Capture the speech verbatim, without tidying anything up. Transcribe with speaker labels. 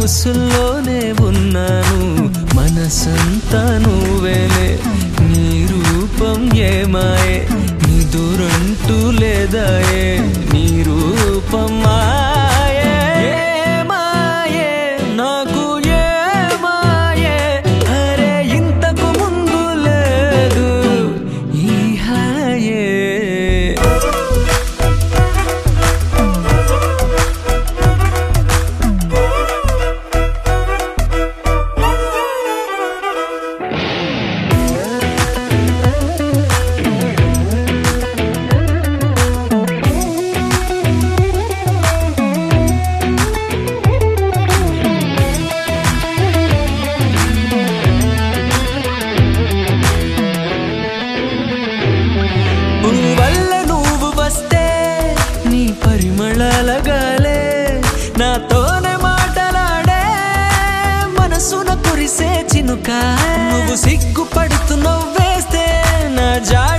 Speaker 1: ఊసుల్లోనే ఉన్నాను, మనసంతా నువ్వేలే. నీ రూపం ఏమాయే, నీ దూరంటూ లేదాయే, నీ రూపం మాయే. ఏమాయే నాకు ఏమాయే, అరే ఇంతకు ముందు లేదు ఈ హాయే. వల్ల నువ్వు వస్తే నీ పరిమళాలగాలే నాతోనే మాటలాడే, మనసున కురిసే చినుక. నువ్వు సిగ్గుపడుతూ నవ్వేస్తే నా జా